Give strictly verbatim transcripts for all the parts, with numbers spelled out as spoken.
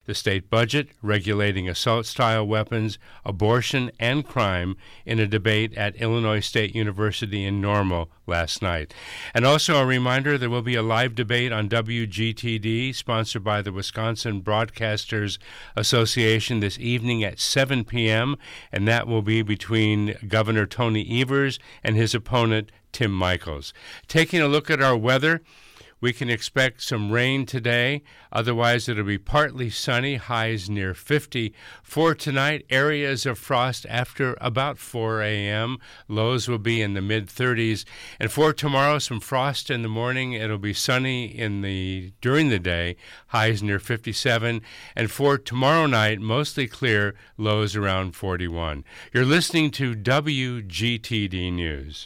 the state budget, regulating assault-style weapons, abortion, and crime in a debate at Illinois State University in Normal last night. And also a reminder, there will be a live debate on W G T D, sponsored by the Wisconsin Broadcasters Association this evening at seven p.m., and that will be between Governor Tony Evers and his opponent, Tim Michels. Taking a look at our weather, we can expect some rain today. Otherwise, it'll be partly sunny, highs near fifty. For tonight, areas of frost after about four a.m. Lows will be in the mid-thirties. And for tomorrow, some frost in the morning. It'll be sunny in the during the day, highs near fifty-seven. And for tomorrow night, mostly clear, lows around forty-one. You're listening to W G T D News.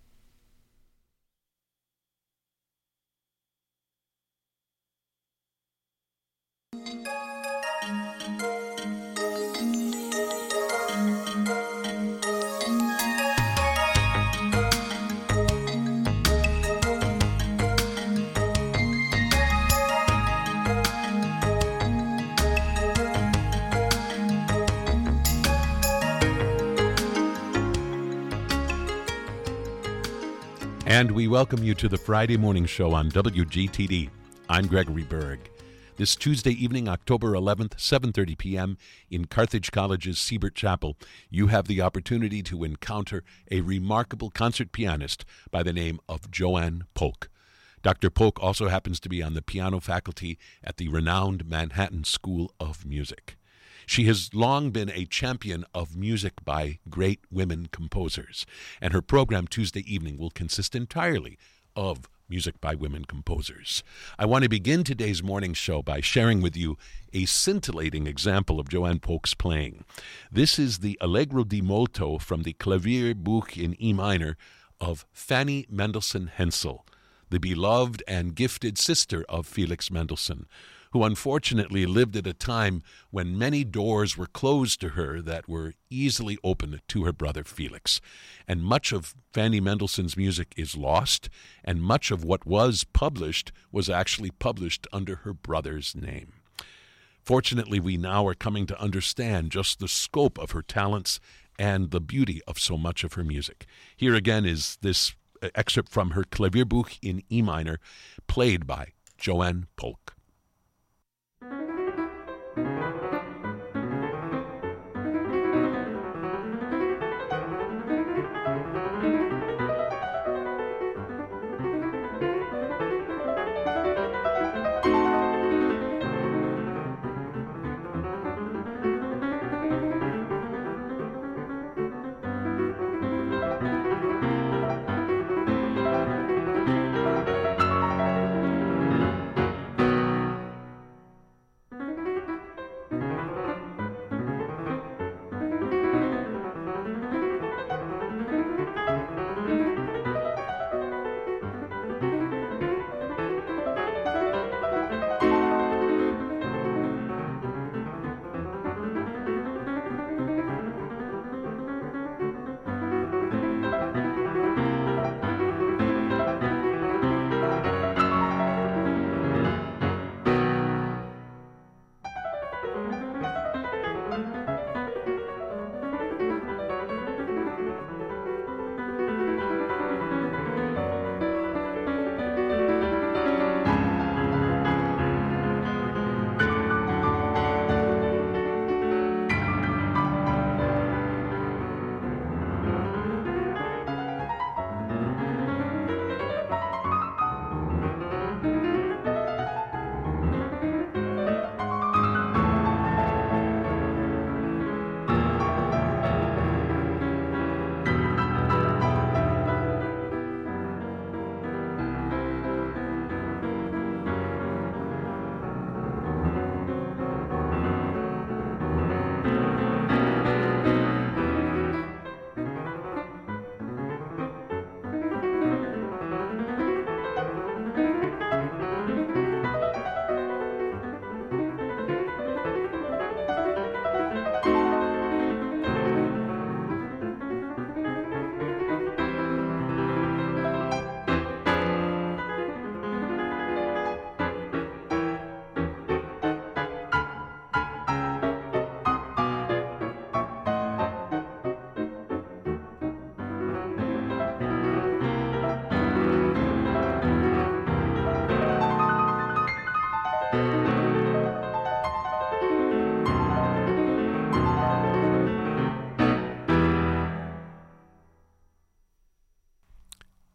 And we welcome you to the Friday morning show on W G T D. I'm Gregory Berg. This Tuesday evening, October eleventh, seven thirty p.m., in Carthage College's Siebert Chapel, you have the opportunity to encounter a remarkable concert pianist by the name of Joanne Polk. Doctor Polk also happens to be on the piano faculty at the renowned Manhattan School of Music. She has long been a champion of music by great women composers, and her program Tuesday evening will consist entirely of music by women composers. I want to begin today's morning show by sharing with you a scintillating example of Joanne Polk's playing. This is the Allegro di molto from the Klavierbuch in E minor of Fanny Mendelssohn Hensel, the beloved and gifted sister of Felix Mendelssohn, who unfortunately lived at a time when many doors were closed to her that were easily opened to her brother Felix. And much of Fanny Mendelssohn's music is lost, and much of what was published was actually published under her brother's name. Fortunately, we now are coming to understand just the scope of her talents and the beauty of so much of her music. Here again is this excerpt from her Klavierbuch in E minor, played by Joanne Polk.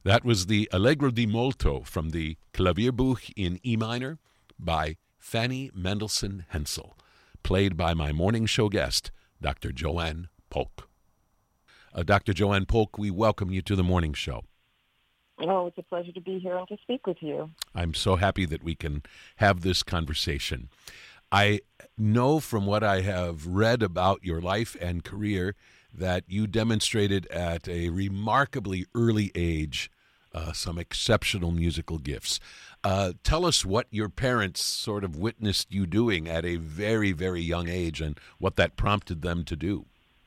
That was the Allegro di Molto from the Klavierbuch in E minor by Fanny Mendelssohn Hensel, played by my morning show guest, Doctor Joanne Polk. Uh, Doctor Joanne Polk, we welcome you to the morning show. Oh, it's a pleasure to be here and to speak with you. I'm so happy that we can have this conversation. I know from what I have read about your life and career that you demonstrated at a remarkably early age uh, some exceptional musical gifts. Uh, tell us what your parents sort of witnessed you doing at a very, very young age and what that prompted them to do.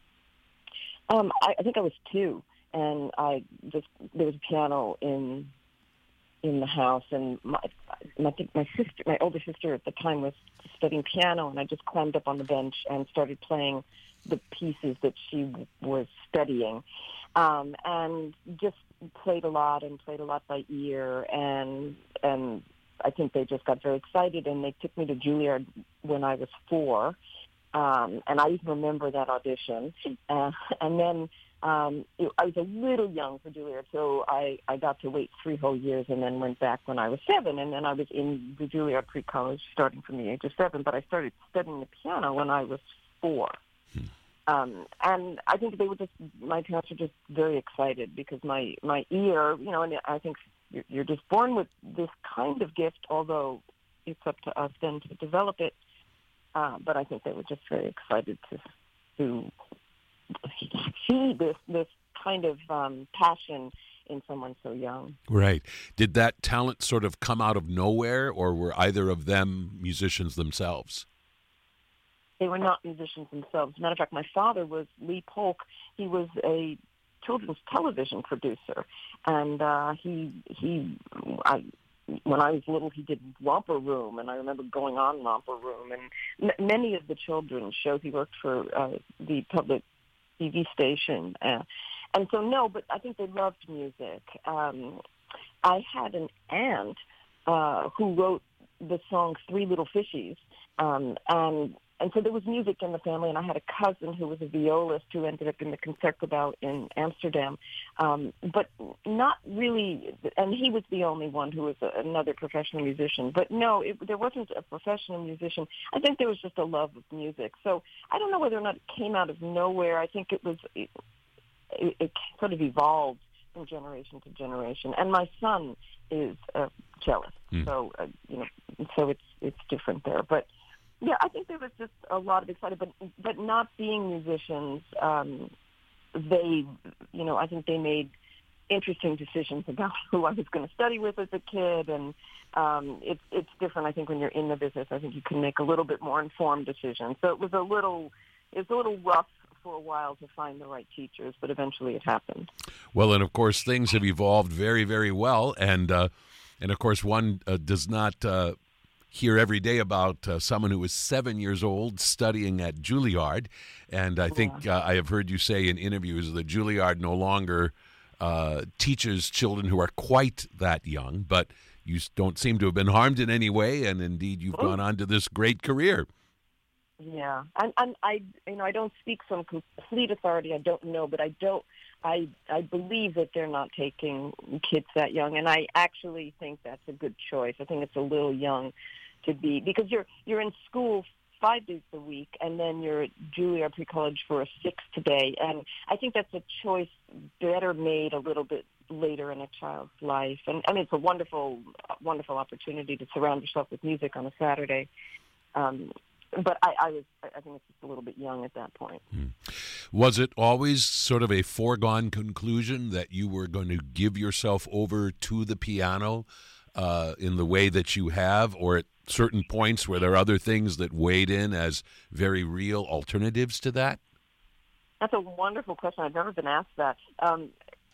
Um, I, I think I was two, and I just there was a piano in in the house, and my I think my sister, my older sister at the time, was studying piano, and I just climbed up on the bench and started playing the pieces that she was studying, um, and just played a lot and played a lot by ear, and and I think they just got very excited, and they took me to Juilliard when I was four, um, and I even remember that audition, uh, and then um, it, I was a little young for Juilliard, so I, I got to wait three whole years and then went back when I was seven, and then I was in the Juilliard pre-college starting from the age of seven, but I started studying the piano when I was four. Hmm. Um, and I think they were just, my parents were just very excited because my, my ear, you know, and I think you're, you're just born with this kind of gift, although it's up to us then to develop it. Uh, but I think they were just very excited to to see this this kind of um, passion in someone so young. Right. Did that talent sort of come out of nowhere, or were either of them musicians themselves? They were not musicians themselves. As a matter of fact, my father was Lee Polk. He was a children's television producer, and uh, he he I. When I was little, he did Romper Room, and I remember going on Romper Room, and m- many of the children's shows. He worked for uh, the public T V station, uh, and so no, but I think they loved music. Um, I had an aunt uh, who wrote the song Three Little Fishies, um, and and so there was music in the family, and I had a cousin who was a violist who ended up in the Concertgebouw in Amsterdam, um, but not really, and he was the only one who was a, another professional musician. But no, it, there wasn't a professional musician. I think there was just a love of music. So I don't know whether or not it came out of nowhere. I think it was, it, it, it sort of evolved from generation to generation. And my son is a cellist, mm. so, uh, you know, so it's it's different there. But yeah, I think there was just a lot of excitement, but but not being musicians, um, they, you know, I think they made interesting decisions about who I was going to study with as a kid, and um, it's it's different. I think when you're in the business, I think you can make a little bit more informed decisions. So it was a little, it was a little rough for a while to find the right teachers, but eventually it happened. Well, and of course things have evolved very, very well, and uh, and of course one uh, does not. Uh, hear every day about uh, someone who was seven years old studying at Juilliard. And I think uh, I have heard you say in interviews that Juilliard no longer uh, teaches children who are quite that young, but you don't seem to have been harmed in any way, and indeed you've oh. gone on to this great career. Yeah, and, and I, you know, I don't speak from complete authority. I don't know, but I don't. I I believe that they're not taking kids that young, and I actually think that's a good choice. I think it's a little young to be, because you're you're in school five days a week, and then you're at Juilliard Pre-College for a sixth day, and I think that's a choice better made a little bit later in a child's life. And I mean, it's a wonderful, wonderful opportunity to surround yourself with music on a Saturday. Um, But I, I was, I think it's just a little bit young at that point. Hmm. Was it always sort of a foregone conclusion that you were going to give yourself over to the piano uh, in the way that you have, or at certain points were there other things that weighed in as very real alternatives to that? That's a wonderful question. I've never been asked that. Um,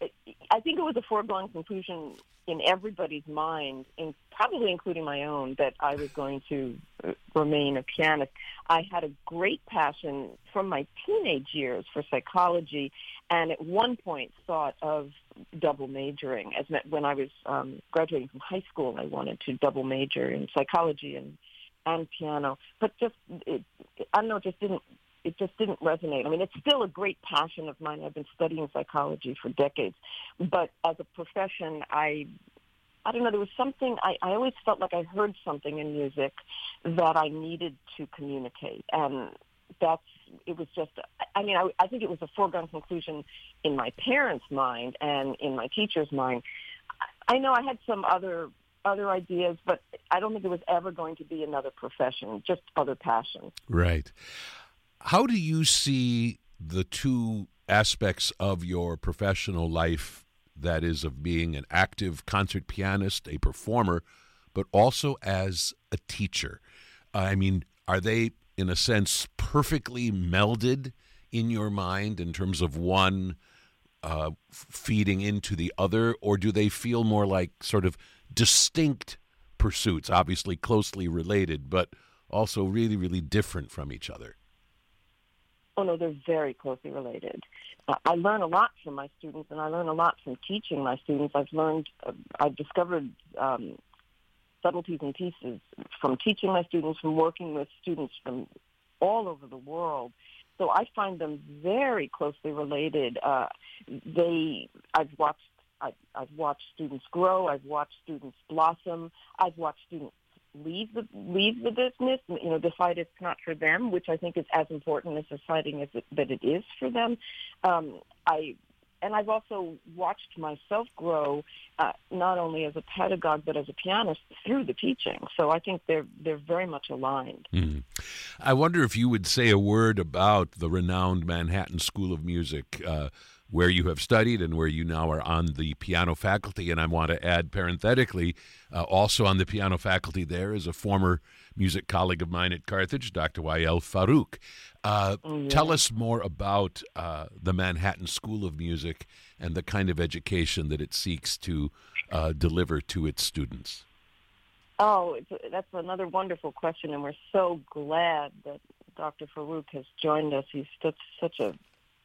I think it was a foregone conclusion in everybody's mind, in, probably including my own, that I was going to remain a pianist. I had a great passion from my teenage years for psychology, and at one point thought of double majoring. As when I was um, graduating from high school, I wanted to double major in psychology and and piano, but just it, I don't know, it just didn't. It just didn't resonate. I mean, it's still a great passion of mine. I've been studying psychology for decades. But as a profession, I I don't know, there was something, I, I always felt like I heard something in music that I needed to communicate. And that's, it was just, I mean, I, I think it was a foregone conclusion in my parents' mind and in my teacher's mind. I know I had some other other ideas, but I don't think it was ever going to be another profession, just other passions. Right. How do you see the two aspects of your professional life, that is, of being an active concert pianist, a performer, but also as a teacher? I mean, are they, in a sense, perfectly melded in your mind in terms of one uh, feeding into the other, or do they feel more like sort of distinct pursuits, obviously closely related, but also really, really different from each other? Oh, no, they're very closely related. Uh, I learn a lot from my students, and I learn a lot from teaching my students. I've learned, uh, I've discovered um, subtleties and pieces from teaching my students, from working with students from all over the world. So I find them very closely related. Uh, they, I've watched I, I've watched students grow. I've watched students blossom. I've watched students leave the leave the business. You know, decide it's not for them, which I think is as important as deciding as it, that it is for them. Um, I and I've also watched myself grow, uh, not only as a pedagogue but as a pianist through the teaching. So I think they're they're very much aligned. Mm. I wonder if you would say a word about the renowned Manhattan School of Music, Uh, where you have studied and where you now are on the piano faculty. And I want to add parenthetically, uh, also on the piano faculty there is a former music colleague of mine at Carthage, Doctor Wael Farouk. Uh, mm-hmm. Tell us more about uh, the Manhattan School of Music and the kind of education that it seeks to uh, deliver to its students. Oh, it's, that's another wonderful question, and we're so glad that Doctor Farouk has joined us. He's such, such a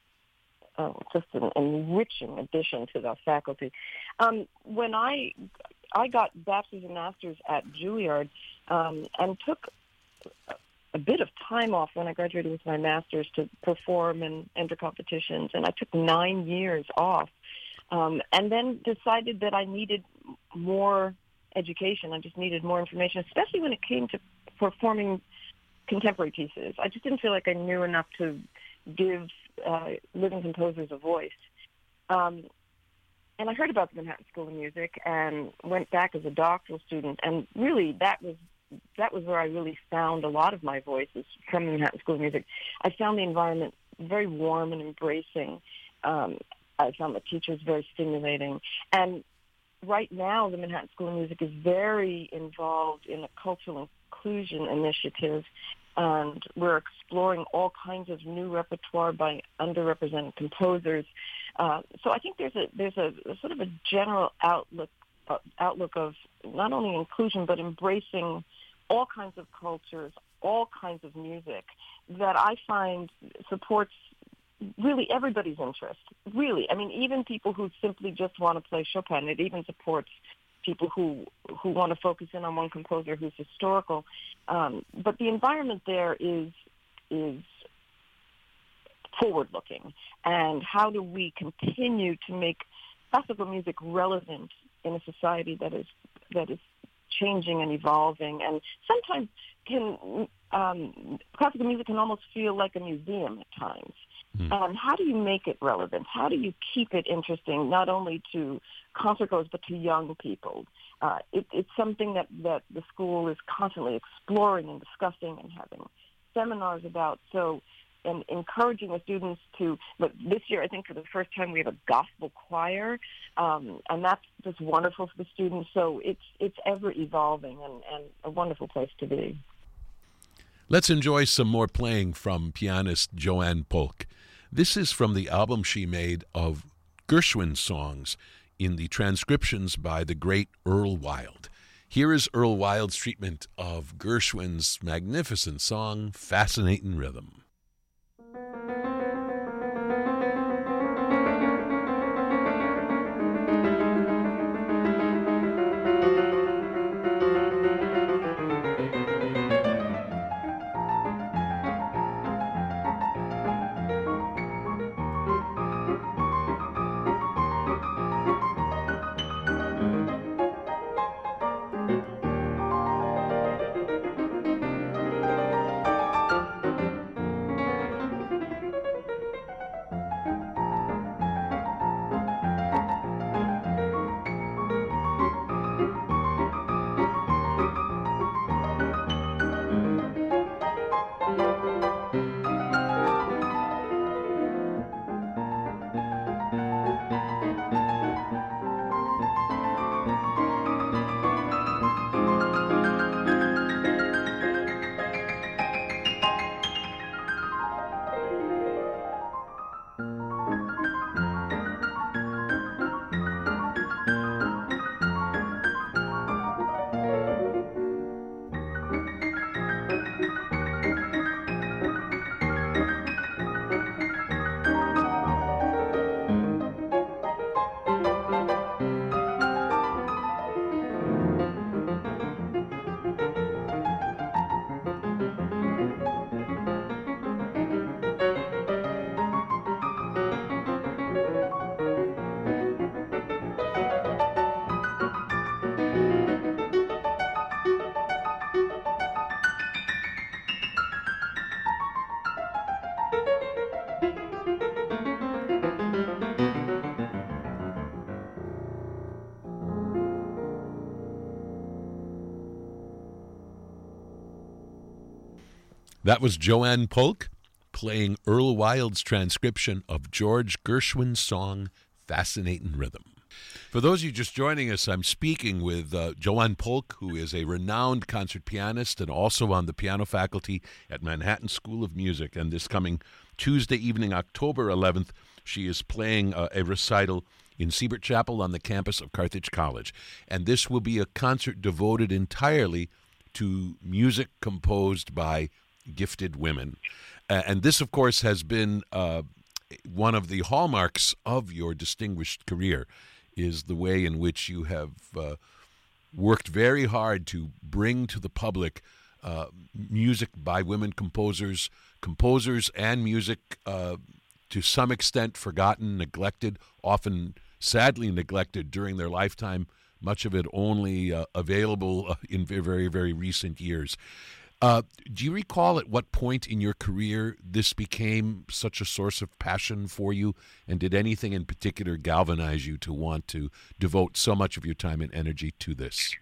Oh, just an enriching addition to the faculty. Um, when I I got bachelor's and master's at Juilliard um, and took a bit of time off when I graduated with my master's to perform and enter competitions, and I took nine years off, um, and then decided that I needed more education. I just needed more information, especially when it came to performing contemporary pieces. I just didn't feel like I knew enough to give uh, living composers a voice. Um, and I heard about the Manhattan School of Music and went back as a doctoral student. And really, that was that was where I really found a lot of my voices, from the Manhattan School of Music. I found the environment very warm and embracing. Um, I found the teachers very stimulating. And right now, the Manhattan School of Music is very involved in a cultural inclusion initiative, and we're exploring all kinds of new repertoire by underrepresented composers. Uh, so I think there's a there's a, a sort of a general outlook uh, outlook of not only inclusion but embracing all kinds of cultures, all kinds of music that I find supports really everybody's interest. Really, I mean, even people who simply just want to play Chopin. It even supports people who who want to focus in on one composer who's historical. Um, but the environment there is is forward-looking. And how do we continue to make classical music relevant in a society that is that is changing and evolving? And sometimes can um, classical music can almost feel like a museum at times. Mm. Um, how do you make it relevant? How do you keep it interesting, not only to concertgoers but to young people? Uh, it, it's something that, that the school is constantly exploring and discussing and having seminars about. So, and encouraging the students to, but this year I think for the first time we have a gospel choir, um, and that's just wonderful for the students. So it's it's ever evolving and, and a wonderful place to be. Let's enjoy some more playing from pianist Joanne Polk. This is from the album she made of Gershwin songs in the transcriptions by the great Earl Wild. Here is Earl Wild's treatment of Gershwin's magnificent song, Fascinating Rhythm. That was Joanne Polk playing Earl Wild's transcription of George Gershwin's song, Fascinating Rhythm. For those of you just joining us, I'm speaking with uh, Joanne Polk, who is a renowned concert pianist and also on the piano faculty at Manhattan School of Music. And this coming Tuesday evening, October eleventh, she is playing uh, a recital in Siebert Chapel on the campus of Carthage College. And this will be a concert devoted entirely to music composed by gifted women. Uh, and this, of course, has been uh, one of the hallmarks of your distinguished career, is the way in which you have uh, worked very hard to bring to the public uh, music by women composers, composers and music uh, to some extent forgotten, neglected, often sadly neglected during their lifetime, much of it only uh, available uh, in very, very recent years. Uh, do you recall at what point in your career this became such a source of passion for you? And did anything in particular galvanize you to want to devote so much of your time and energy to this?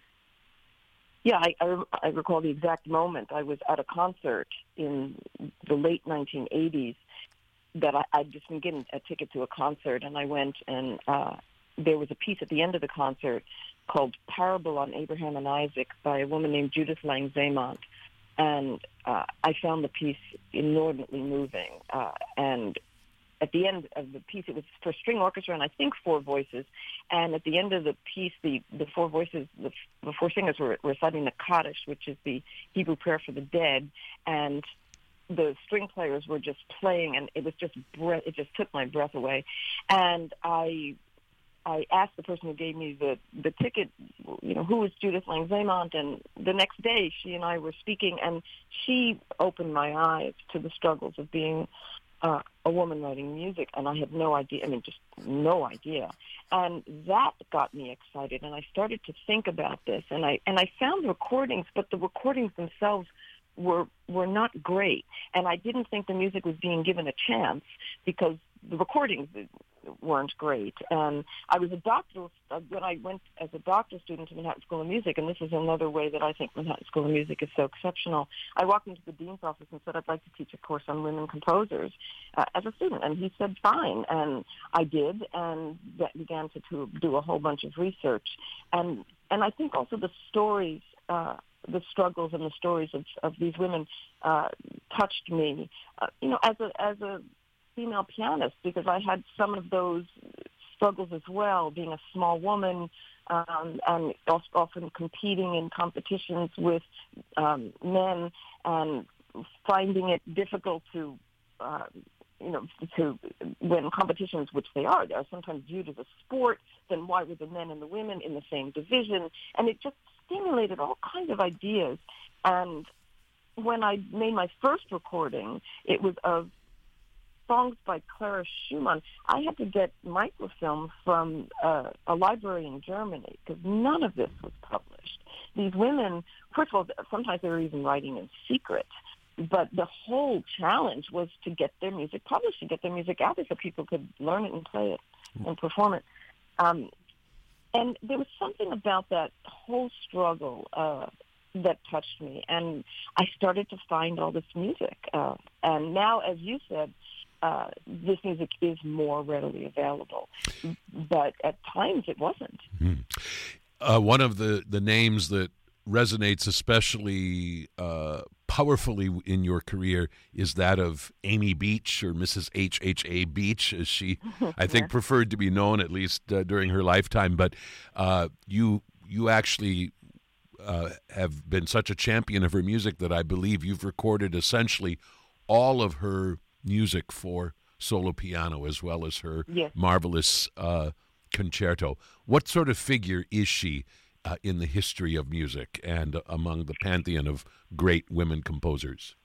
Yeah, I, I, I recall the exact moment. I was at a concert in the late nineteen eighties that I, I'd just been given a ticket to a concert, and I went, and uh, there was a piece at the end of the concert called Parable on Abraham and Isaac by a woman named Judith Langzamont. And uh, I found the piece inordinately moving. Uh, and at the end of the piece, it was for string orchestra and I think four voices. And at the end of the piece, the, the four voices, the, the four singers were reciting the Kaddish, which is the Hebrew prayer for the dead. And the string players were just playing, and it was just breath, it just took my breath away. And I I asked the person who gave me the, the ticket, you know, who was Judith Langzamont, and the next day she and I were speaking, and she opened my eyes to the struggles of being uh, a woman writing music, and I had no idea, I mean, just no idea. And that got me excited, and I started to think about this, and I and I found recordings, but the recordings themselves were were not great, and I didn't think the music was being given a chance because the recordings weren't great. And I was a doctoral, when I went as a doctoral student to Manhattan School of Music, and this is another way that I think Manhattan School of Music is so exceptional, I walked into the dean's office and said, I'd like to teach a course on women composers uh, as a student. And he said, fine. And I did, and that began to, to do a whole bunch of research. And, and I think also the stories, uh, the struggles and the stories of, of these women uh, touched me, uh, you know, as a as a female pianist, because I had some of those struggles as well, being a small woman um, and often competing in competitions with um, men and finding it difficult to, uh, you know, to when competitions, which they are, they are sometimes viewed as a sport, then why were the men and the women in the same division? And it just stimulated all kinds of ideas. And when I made my first recording, it was of songs by Clara Schumann. I had to get microfilm from uh, a library in Germany because none of this was published. These women, first of all, sometimes they were even writing in secret, but the whole challenge was to get their music published, to get their music out there so people could learn it and play it and perform it. Um, and there was something about that whole struggle uh, that touched me, and I started to find all this music. Uh, and now, as you said, Uh, this music is more readily available, but at times it wasn't. Mm-hmm. Uh, one of the, the names that resonates especially uh, powerfully in your career is that of Amy Beach, or Missus H H A Beach, as she, I think, preferred to be known, at least uh, during her lifetime. But uh, you you actually uh, have been such a champion of her music that I believe you've recorded essentially all of her music for solo piano as well as her yes. marvelous uh, concerto. What sort of figure is she uh, in the history of music and among the pantheon of great women composers?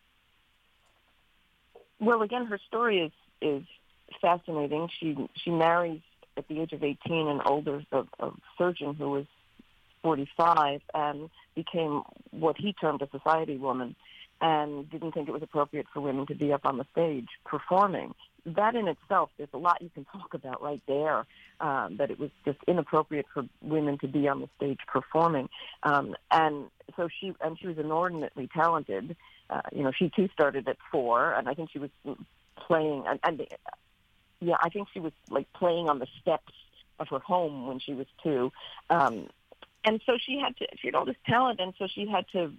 Well, again, her story is is fascinating. She she marries at the age of eighteen an older a, a surgeon who was forty-five and became what he termed a society woman, and didn't think it was appropriate for women to be up on the stage performing. That in itself, there's a lot you can talk about right there, um, that it was just inappropriate for women to be on the stage performing. Um, and so she, and she was inordinately talented, uh, you know, she too started at four, and I think she was playing, and, and yeah, I think she was like playing on the steps of her home when she was two. Um, and so she had to, she had all this talent, and so she had to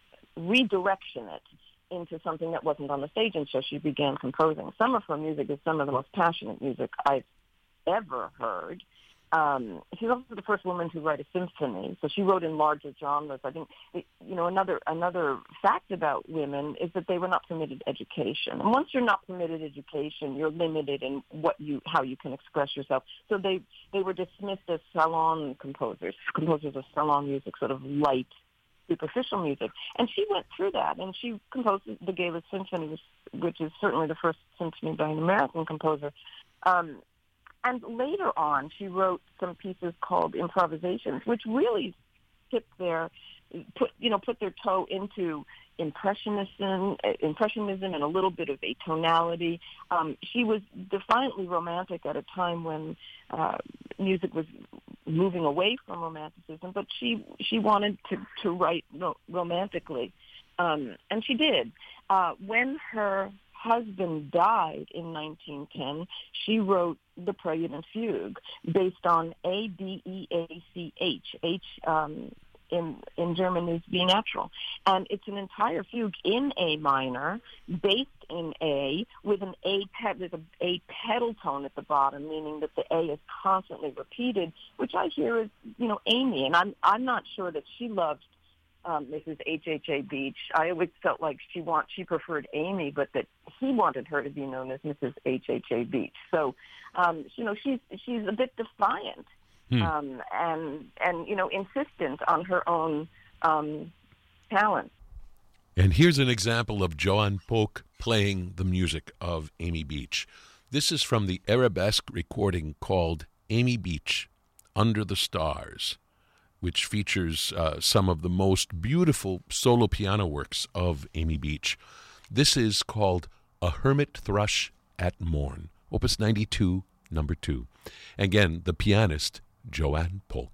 redirection it into something that wasn't on the stage, and so she began composing. Some of her music is some of the most passionate music I've ever heard. Um, she's also the first woman to write a symphony, so she wrote in larger genres. I think, you know, another another fact about women is that they were not permitted education, and once you're not permitted education, you're limited in what you how you can express yourself. So they they were dismissed as salon composers, composers of salon music, sort of light, superficial music. And she went through that, and she composed the Gala Symphony, which is certainly the first symphony by an American composer. Um, And later on, she wrote some pieces called improvisations, which really tipped their, put you know, put their toe into impressionism, impressionism, and a little bit of atonality. Um, she was defiantly romantic at a time when uh, music was moving away from romanticism, but she she wanted to to write ro- romantically, um, and she did. Uh, when her husband died in nineteen ten, she wrote the Prelude and Fugue based on A, D, E, A, C, H. H um, in in German is B natural. And it's an entire fugue in A minor, based in A, with an A, pe- there's a A pedal tone at the bottom, meaning that the A is constantly repeated, which I hear is, you know, Amy. And I'm, I'm not sure that she loved Um, Missus H H A Beach. I always felt like she want she preferred Amy, but that he wanted her to be known as Missus H H A Beach. So, um, you know, she's she's a bit defiant Hmm. um, and and you know insistent on her own um, talent. And here's an example of Joanne Polk playing the music of Amy Beach. This is from the Arabesque recording called Amy Beach, Under the Stars, which features uh, some of the most beautiful solo piano works of Amy Beach. This is called A Hermit Thrush at Morn, Opus ninety-two, number two. Again, the pianist, Joanne Polk.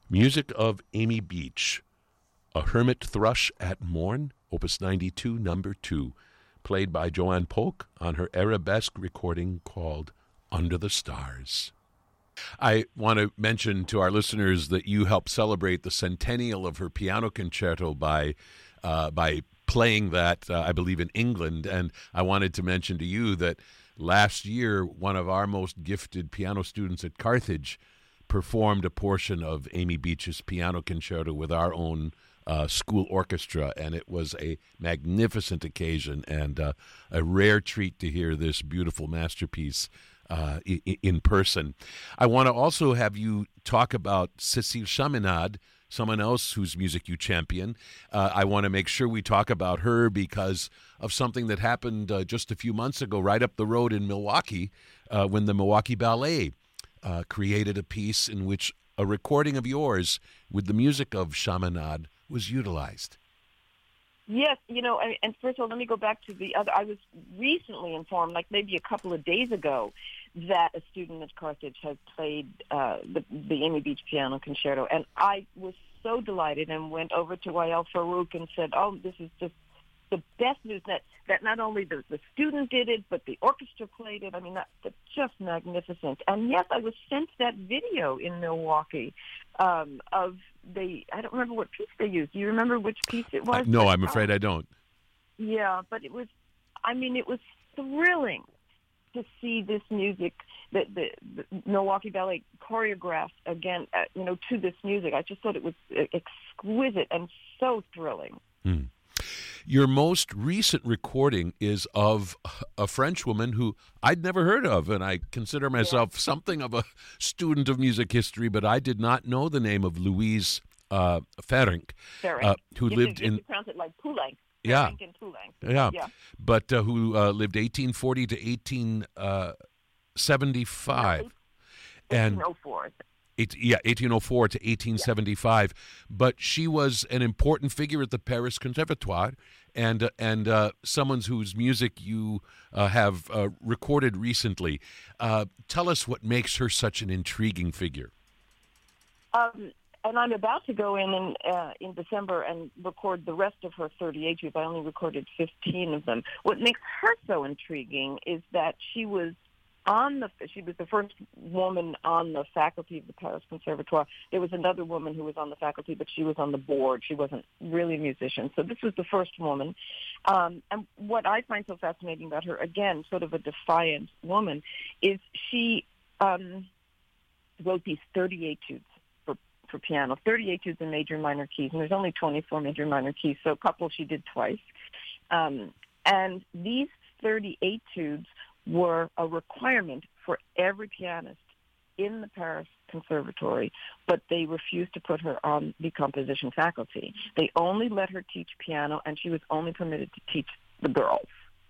Music of Amy Beach, A Hermit Thrush at Morn, Opus ninety-two, number two, played by Joanne Polk on her arabesque recording called Under the Stars. I want to mention to our listeners that you helped celebrate the centennial of her piano concerto by uh, by playing that, uh, I believe, in England. And I wanted to mention to you that last year, one of our most gifted piano students at Carthage performed a portion of Amy Beach's piano concerto with our own uh, school orchestra, and it was a magnificent occasion and uh, a rare treat to hear this beautiful masterpiece uh, I- in person. I want to also have you talk about Cécile Chaminade, someone else whose music you champion. Uh, I want to make sure we talk about her because of something that happened uh, just a few months ago right up the road in Milwaukee uh, when the Milwaukee Ballet uh, created a piece in which a recording of yours with the music of Chaminade was utilized. Yes, you know, and, and first of all, let me go back to the other. I was recently informed, like maybe a couple of days ago, that a student at Carthage had played uh, the, the Amy Beach Piano Concerto, and I was so delighted and went over to Wael Farouk and said, oh, this is just the best news, that, that not only the, the student did it, but the orchestra played it. I mean, that, that's just magnificent. And yes, I was sent that video in Milwaukee um, of the, I don't remember what piece they used. Do you remember which piece it was? Uh, no, but, I'm afraid uh, I don't. Yeah, but it was, I mean, it was thrilling to see this music, the, the, the Milwaukee Ballet choreographed again, uh, you know, to this music. I just thought it was exquisite and so thrilling. Hmm. Your most recent recording is of a French woman who I'd never heard of, and I consider myself yeah. something of a student of music history, but I did not know the name of Louise uh, Ferenc, uh, who you lived have to, you in... have to pronounce it like Poulenc. Yeah. yeah, yeah, but uh, who uh, lived eighteen forty to eighteen seventy-five. No, eighteen oh four. And Eight, yeah, eighteen oh four to eighteen seventy-five. Yeah. But she was an important figure at the Paris Conservatoire, and uh, and uh, someone whose music you uh, have uh, recorded recently. Uh, tell us what makes her such an intriguing figure. Um, and I'm about to go in in, uh, in December and record the rest of her thirty-eight tunes. I only recorded fifteen of them. What makes her so intriguing is that she was on the she was the first woman on the faculty of the Paris Conservatoire. There was another woman who was on the faculty, but she was on the board. She wasn't really a musician. So this was the first woman. Um, and what I find so fascinating about her, again, sort of a defiant woman, is she um, wrote these thirty-eight etudes for, for piano, thirty-eight etudes in major and minor keys, and there's only twenty-four major and minor keys, so a couple she did twice. Um, and these thirty-eight etudes were a requirement for every pianist in the Paris Conservatory, but they refused to put her on the composition faculty. They only let her teach piano, and she was only permitted to teach the girls.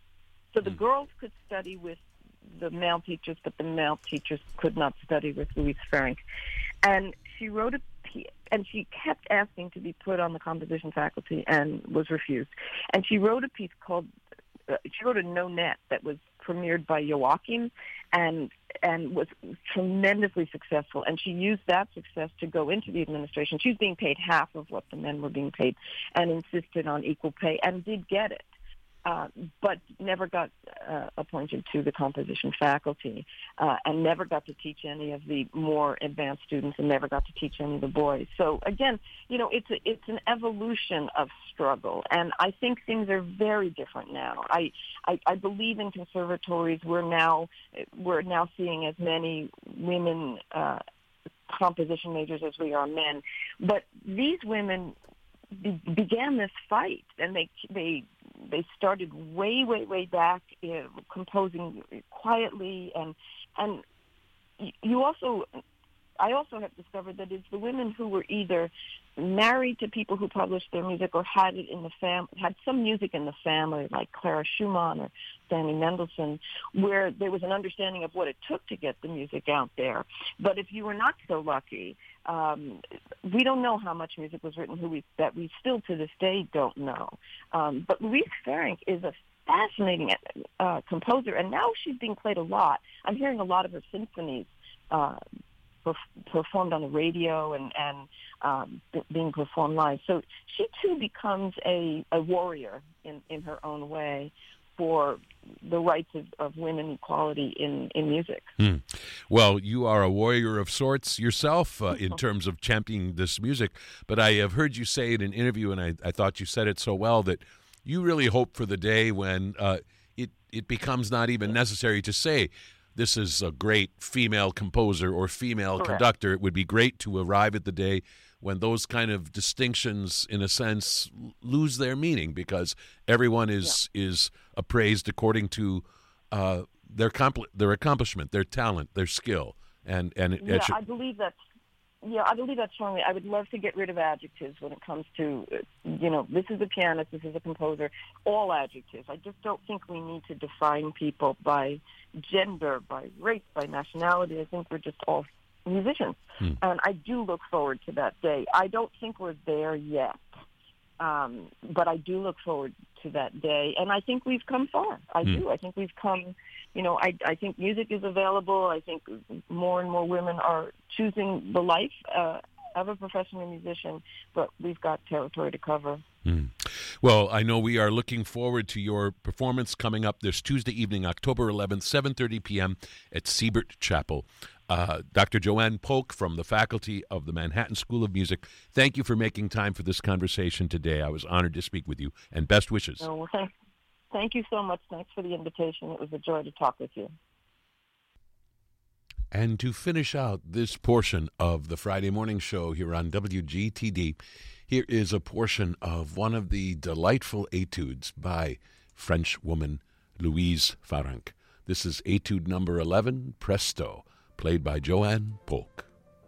So the girls could study with the male teachers, but the male teachers could not study with Louise Ferenc. And she wrote a piece, and she kept asking to be put on the composition faculty and was refused. And she wrote a piece called, uh, she wrote a no-net that was premiered by Joachim and and was tremendously successful. And she used that success to go into the administration. She was being paid half of what the men were being paid and insisted on equal pay and did get it. Uh, but never got uh, appointed to the composition faculty uh, and never got to teach any of the more advanced students and never got to teach any of the boys. So again, you know, it's a, it's an evolution of struggle, and I think things are very different now. I, I I believe in conservatories. We're now we're now seeing as many women uh, composition majors as we are men, but these women be- began this fight, and they they. They started way, way, way back, uh, composing quietly, and and you also, I also have discovered that it's the women who were either married to people who published their music or had it in the fam, had some music in the family, like Clara Schumann or Danny Mendelssohn, where there was an understanding of what it took to get the music out there. But if you were not so lucky, um, we don't know how much music was written who we, that we still to this day don't know. Um, but Louise Ferenc is a fascinating uh, composer, and now she's being played a lot. I'm hearing a lot of her symphonies uh, perf- performed on the radio and, and um, b- being performed live. So she, too, becomes a, a warrior in, in her own way for the rights of, of women equality in, in music. Hmm. Well, you are a warrior of sorts yourself uh, in terms of championing this music, but I have heard you say in an interview, and I, I thought you said it so well, that you really hope for the day when uh, it, it becomes not even necessary to say, this is a great female composer or female Correct. conductor. It would be great to arrive at the day when those kind of distinctions, in a sense, lose their meaning because everyone is yeah. is appraised according to uh, their compl- their accomplishment, their talent, their skill, and and it, yeah, it should... I believe that's yeah, I believe that strongly. I would love to get rid of adjectives when it comes to uh, you know, this is a pianist, this is a composer, all adjectives. I just don't think we need to define people by gender, by race, by nationality. I think we're just all musicians. Hmm. And I do look forward to that day. I don't think we're there yet, um, but I do look forward to that day. And I think we've come far. I hmm. do. I think we've come, you know, I, I think music is available. I think more and more women are choosing the life uh, of a professional musician, but we've got territory to cover. Hmm. Well, I know we are looking forward to your performance coming up this Tuesday evening, October eleventh, seven thirty p.m. at Siebert Chapel. Uh, Doctor Joanne Polk from the faculty of the Manhattan School of Music, thank you for making time for this conversation today. I was honored to speak with you, and best wishes. Oh, well, thank, thank you so much. Thanks for the invitation. It was a joy to talk with you. And to finish out this portion of the Friday morning show here on W G T D, here is a portion of one of the delightful etudes by French woman Louise Farrenc. This is etude number eleven, Presto, played by Joanne Polk.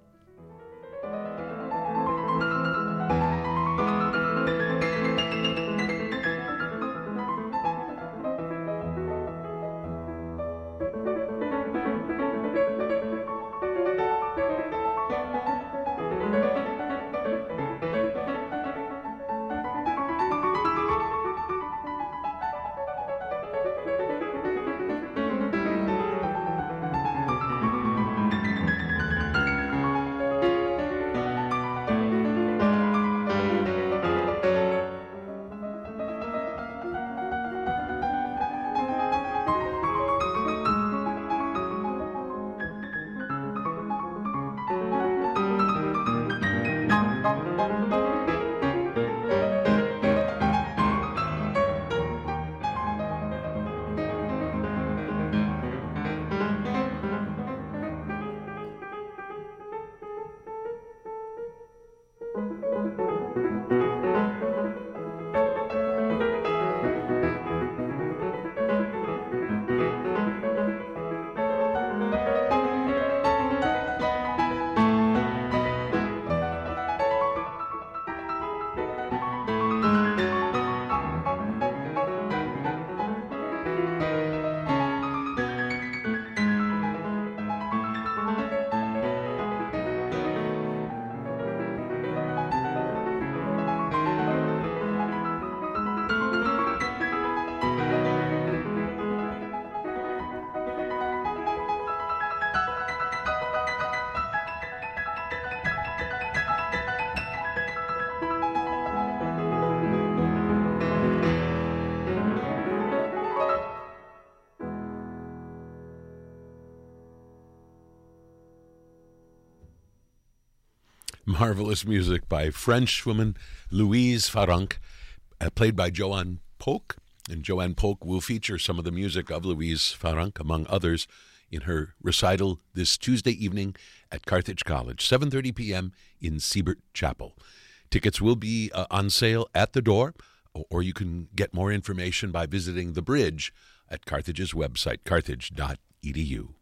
Marvelous music by Frenchwoman Louise Farrenc, uh, played by Joanne Polk. And Joanne Polk will feature some of the music of Louise Farrenc, among others, in her recital this Tuesday evening at Carthage College, seven thirty p.m. in Siebert Chapel. Tickets will be uh, on sale at the door, or you can get more information by visiting the bridge at Carthage's website, carthage dot e d u.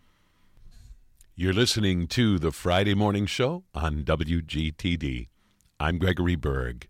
You're listening to the Friday Morning Show on W G T D. I'm Gregory Berg.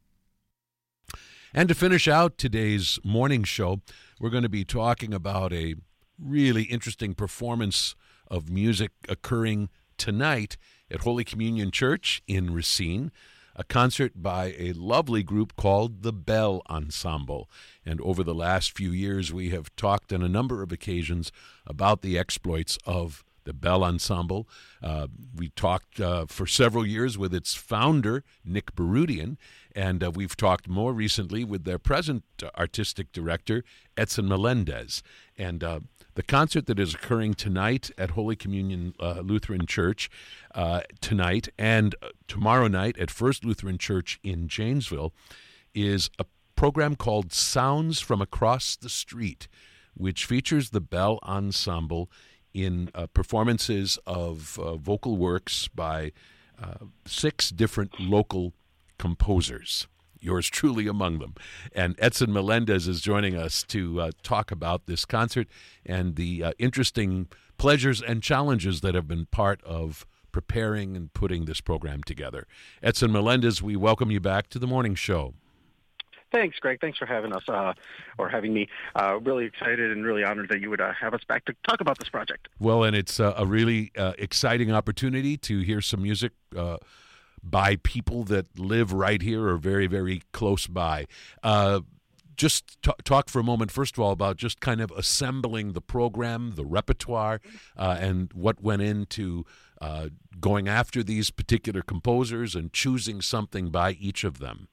And to finish out today's morning show, we're going to be talking about a really interesting performance of music occurring tonight at Holy Communion Church in Racine, a concert by a lovely group called the Bell Ensemble. And over the last few years, we have talked on a number of occasions about the exploits of the Bell Ensemble. Uh, we talked uh, for several years with its founder, Nick Barudian, and uh, we've talked more recently with their present artistic director, Edson Melendez. And uh, the concert that is occurring tonight at Holy Communion uh, Lutheran Church uh, tonight and tomorrow night at First Lutheran Church in Janesville is a program called Sounds from Across the Street, which features the Bell Ensemble in uh, performances of uh, vocal works by uh, six different local composers, yours truly among them. And Edson Melendez is joining us to uh, talk about this concert and the uh, interesting pleasures and challenges that have been part of preparing and putting this program together. Edson Melendez, we welcome you back to the morning show. Thanks, Greg. Thanks for having us, uh, or having me. Uh, really excited and really honored that you would uh, have us back to talk about this project. Well, and it's uh, a really uh, exciting opportunity to hear some music uh, by people that live right here or very, very close by. Uh, just t- talk for a moment, first of all, about just kind of assembling the program, the repertoire, uh, and what went into uh, going after these particular composers and choosing something by each of them.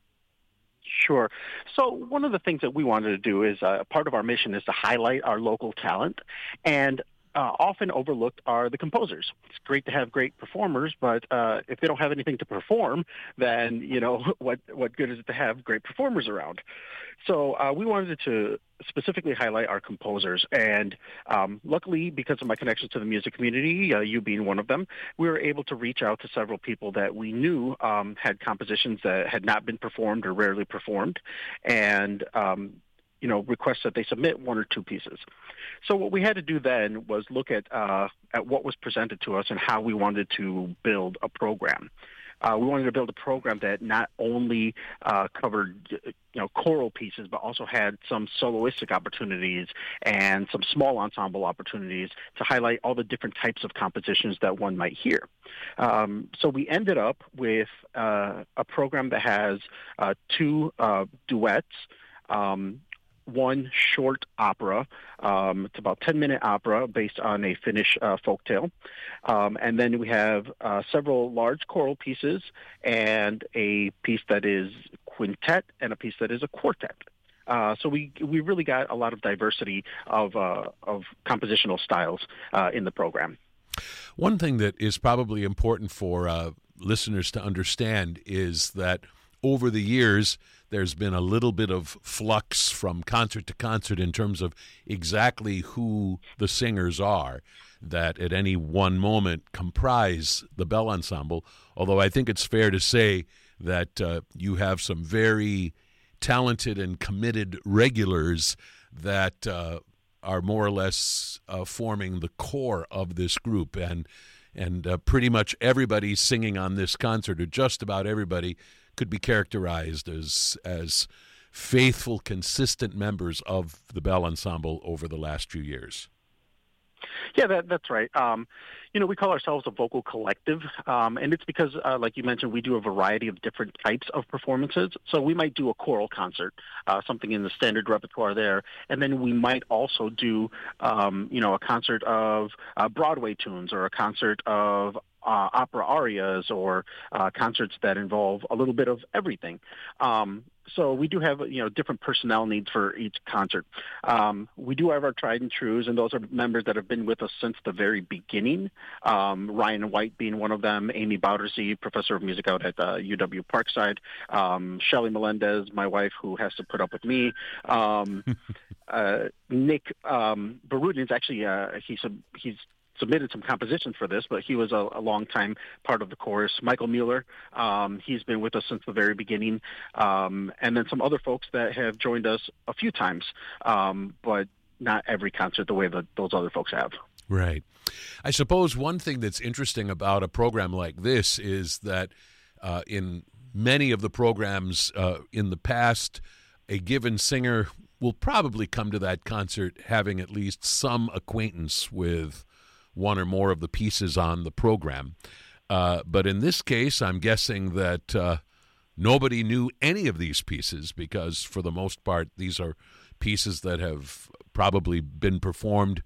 Sure. So one of the things that we wanted to do is uh, part of our mission is to highlight our local talent, and uh, often overlooked are the composers. It's great to have great performers, but uh, if they don't have anything to perform, then, you know, what what good is it to have great performers around? So uh, we wanted to specifically highlight our composers, and um, luckily, because of my connections to the music community, uh, you being one of them, we were able to reach out to several people that we knew um, had compositions that had not been performed or rarely performed, and um, you know, request that they submit one or two pieces. So what we had to do then was look at uh, at what was presented to us and how we wanted to build a program. Uh, we wanted to build a program that not only uh, covered, you know, choral pieces, but also had some soloistic opportunities and some small ensemble opportunities to highlight all the different types of compositions that one might hear. Um, so we ended up with uh, a program that has uh, two uh, duets, um, one short opera. Um, it's about ten-minute opera based on a Finnish uh, folktale. Um, and then we have uh, several large choral pieces and a piece that is quintet and a piece that is a quartet. Uh, so we we really got a lot of diversity of, uh, of compositional styles uh, in the program. One thing that is probably important for uh, listeners to understand is that over the years, there's been a little bit of flux from concert to concert in terms of exactly who the singers are that at any one moment comprise the Bell Ensemble, although I think it's fair to say that uh, you have some very talented and committed regulars that uh, are more or less uh, forming the core of this group, and and uh, pretty much everybody singing on this concert, or just about everybody, could be characterized as as faithful, consistent members of the Bell Ensemble over the last few years. Yeah, that, that's right. Um, you know, we call ourselves a vocal collective, um, and it's because, uh, like you mentioned, we do a variety of different types of performances. So we might do a choral concert, uh, something in the standard repertoire there, and then we might also do, um, you know, a concert of uh, Broadway tunes or a concert of Uh, opera arias or uh, concerts that involve a little bit of everything. Um, so we do have, you know, different personnel needs for each concert. Um, we do have our tried and trues, and those are members that have been with us since the very beginning. Um, Ryan White being one of them, Amy Boudersey, professor of music out at uh, U W Parkside, um, Shelly Melendez, my wife, who has to put up with me. Um, uh, Nick um, Barudian is actually uh, he's a, he's submitted some compositions for this, but he was a, a long time part of the chorus. Michael Mueller, um, he's been with us since the very beginning, um, and then some other folks that have joined us a few times, um, but not every concert the way that those other folks have. Right. I suppose one thing that's interesting about a program like this is that uh, in many of the programs uh, in the past, a given singer will probably come to that concert having at least some acquaintance with one or more of the pieces on the program. Uh, but in this case, I'm guessing that uh, nobody knew any of these pieces because, for the most part, these are pieces that have probably been performed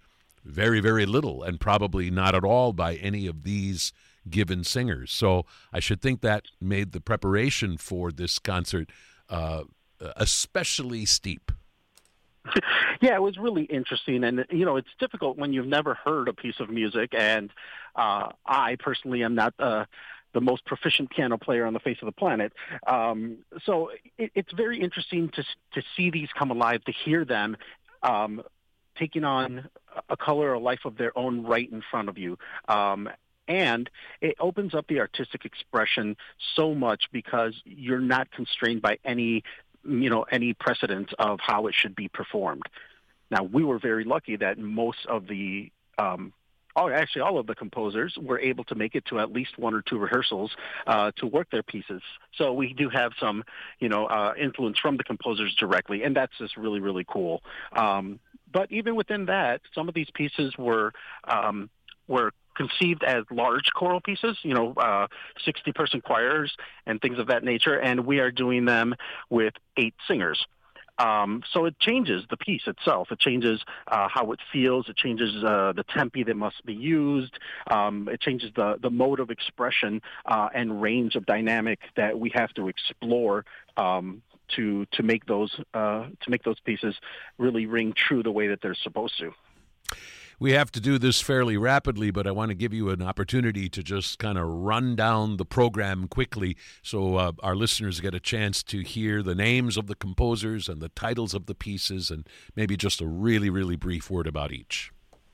very, very little, and probably not at all by any of these given singers. So I should think that made the preparation for this concert uh, especially steep. Yeah, it was really interesting. And, you know, it's difficult when you've never heard a piece of music. And uh, I personally am not uh, the most proficient piano player on the face of the planet. Um, so it, it's very interesting to to see these come alive, to hear them um, taking on a color or life of their own right in front of you. Um, and it opens up the artistic expression so much because you're not constrained by any you know, any precedent of how it should be performed. Now, we were very lucky that most of the, um, oh, actually all of the composers were able to make it to at least one or two rehearsals uh, to work their pieces. So we do have some, you know, uh, influence from the composers directly, and that's just really, really cool. Um, but even within that, some of these pieces were um, were conceived as large choral pieces, you know, uh, sixty-person choirs and things of that nature, and we are doing them with eight singers. Um, so it changes the piece itself. It changes uh, how it feels. It changes uh, the tempi that must be used. Um, it changes the, the mode of expression uh, and range of dynamic that we have to explore um, to to make those uh, to make those pieces really ring true the way that they're supposed to. We have to do this fairly rapidly, but I want to give you an opportunity to just kind of run down the program quickly so uh, our listeners get a chance to hear the names of the composers and the titles of the pieces and maybe just a really, really brief word about each.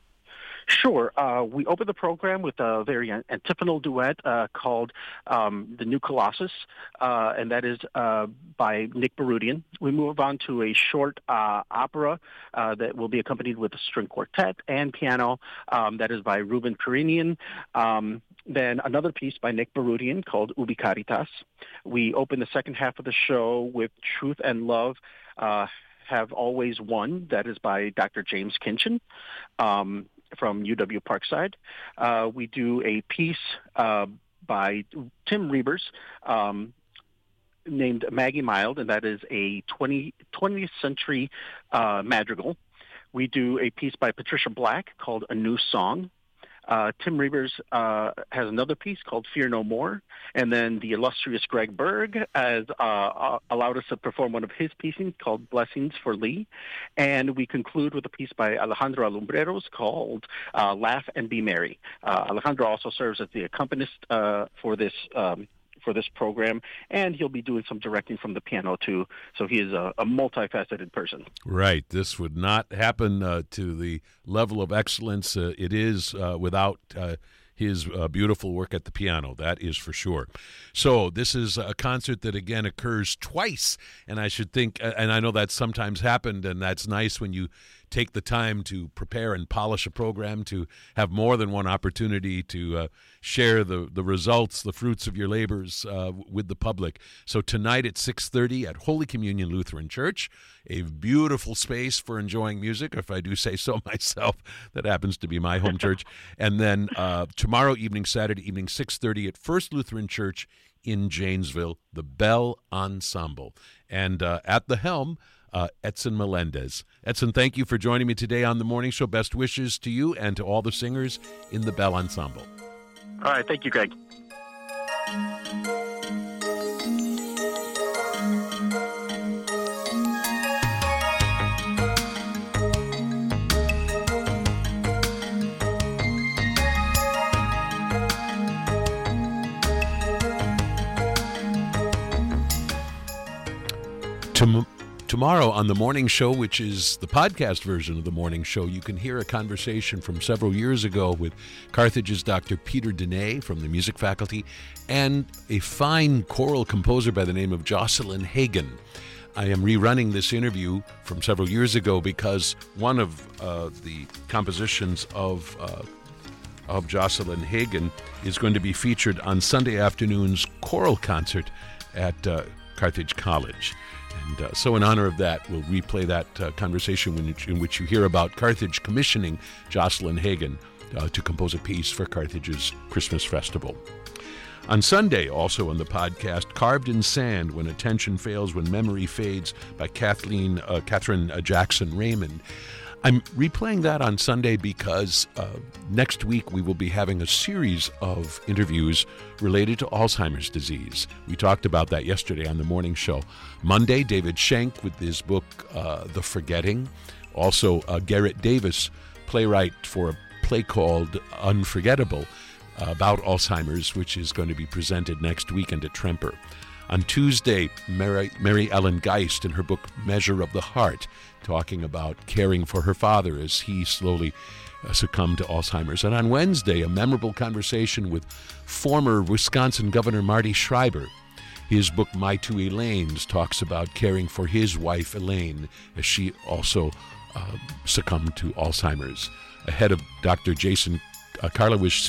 Sure. Uh, we open the program with a very antiphonal duet uh, called um, The New Colossus, uh, and that is uh, by Nick Barudian. We move on to a short uh, opera uh, that will be accompanied with a string quartet and piano. Um, that is by Ruben Karinian. Um, then another piece by Nick Barudian called Ubi Caritas. We open the second half of the show with Truth and Love uh, Have Always Won. That is by Doctor James Kinchin. Um, from U W Parkside. Uh, we do a piece uh, by Tim Reavers um, named Maggie Mild, and that is a twentieth century uh, madrigal. We do a piece by Patricia Black called A New Song. Uh, Tim Reavers uh, has another piece called Fear No More. And then the illustrious Greg Berg has uh, uh, allowed us to perform one of his pieces called Blessings for Lee. And we conclude with a piece by Alejandro Alumbreros called uh, Laugh and Be Merry. Uh, Alejandro also serves as the accompanist uh, for this um, for this program, and he'll be doing some directing from the piano too. So he is a, a multifaceted person. Right. This would not happen uh, to the level of excellence uh, it is uh, without uh, his uh, beautiful work at the piano. That is for sure. So this is a concert that, again, occurs twice, and I should think, and I know that's sometimes happened, and that's nice when you take the time to prepare and polish a program, to have more than one opportunity to uh, share the, the results, the fruits of your labors uh, with the public. So tonight at six thirty at Holy Communion Lutheran Church, a beautiful space for enjoying music, if I do say so myself. That happens to be my home church. And then uh, tomorrow evening, Saturday evening, six thirty at First Lutheran Church in Janesville, the Bell Ensemble. And uh, at the helm, Uh, Edson Melendez. Edson, thank you for joining me today on The Morning Show. Best wishes to you and to all the singers in the Bell Ensemble. All right. Thank you, Greg. Tom- Tomorrow on The Morning Show, which is the podcast version of The Morning Show, you can hear a conversation from several years ago with Carthage's Doctor Peter Dene from the music faculty and a fine choral composer by the name of Jocelyn Hagen. I am rerunning this interview from several years ago because one of uh, the compositions of uh, of Jocelyn Hagen is going to be featured on Sunday afternoon's choral concert at uh, Carthage College. And uh, so in honor of that, we'll replay that uh, conversation in which, in which you hear about Carthage commissioning Jocelyn Hagen uh, to compose a piece for Carthage's Christmas festival. On Sunday, also on the podcast, Carved in Sand, When Attention Fails, When Memory Fades by Kathleen, uh, Catherine uh, Jackson Raymond. I'm replaying that on Sunday because uh, next week we will be having a series of interviews related to Alzheimer's disease. We talked about that yesterday on the morning show. Monday, David Schenk with his book, uh, The Forgetting. Also, uh, Garrett Davis, playwright for a play called Unforgettable, uh, about Alzheimer's, which is going to be presented next weekend at Tremper. On Tuesday, Mary, Mary Ellen Geist in her book Measure of the Heart, talking about caring for her father as he slowly uh, succumbed to Alzheimer's. And on Wednesday, a memorable conversation with former Wisconsin Governor Marty Schreiber. His book My Two Elaines talks about caring for his wife Elaine as she also uh, succumbed to Alzheimer's. Ahead of Doctor Jason uh, Karlowich